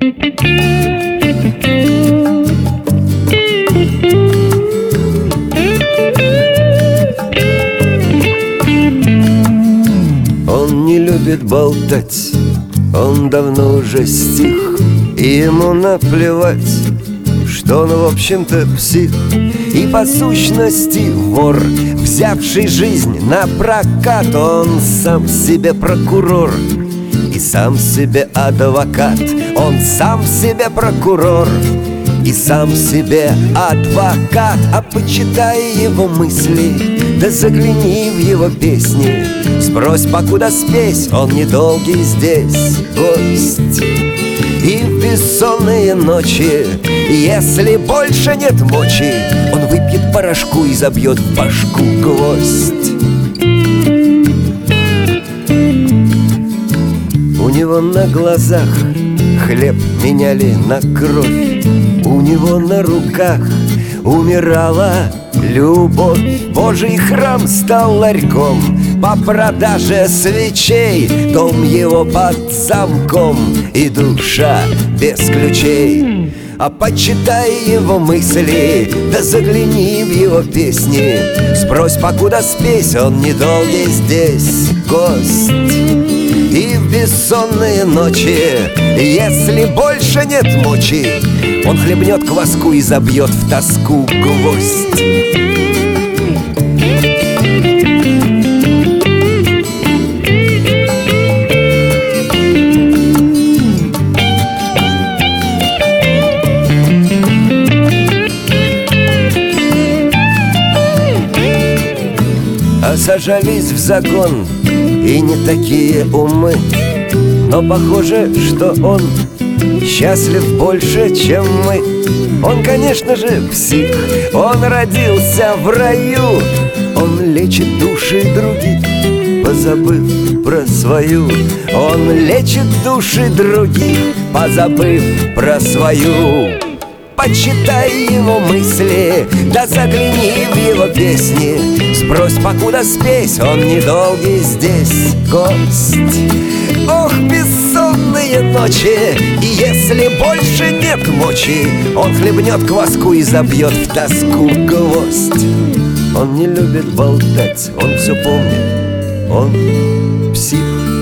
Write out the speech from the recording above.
Он не любит болтать, он давно уже стих, и ему наплевать, что он, в общем-то, псих. И по сущности вор, взявший жизнь на прокат. Он сам себе прокурор и сам себе адвокат. Он сам себе прокурор и сам себе адвокат. А почитай его мысли, да загляни в его песни, сбрось, покуда спесь, он недолгий здесь гость. И в бессонные ночи, если больше нет мочи, он выпьет порошку и забьет в башку гвоздь. У него на глазах хлеб меняли на кровь, у него на руках умирала любовь. Божий храм стал ларьком по продаже свечей, дом его под замком и душа без ключей. А почитай его мысли, да загляни в его песни, сбрось, покуда спесь, он недолгий здесь гость. И в бессонные ночи, если больше нет мочи, он хлебнет кваску и забьет в тоску гвоздь. Сажались в загон, и не такие умы, но похоже, что он счастлив больше, чем мы. Он, конечно же, псих, он родился в раю, он лечит души других, позабыв про свою. Он лечит души других, позабыв про свою. Почитай его мысли, да загляни в его песни, сбрось, покуда спесь, он недолгий здесь гость. Ох, бессонные ночи, и если больше нет мочи, он хлебнет кваску и забьет в тоску гвоздь. Он не любит болтать, он все помнит, он псих.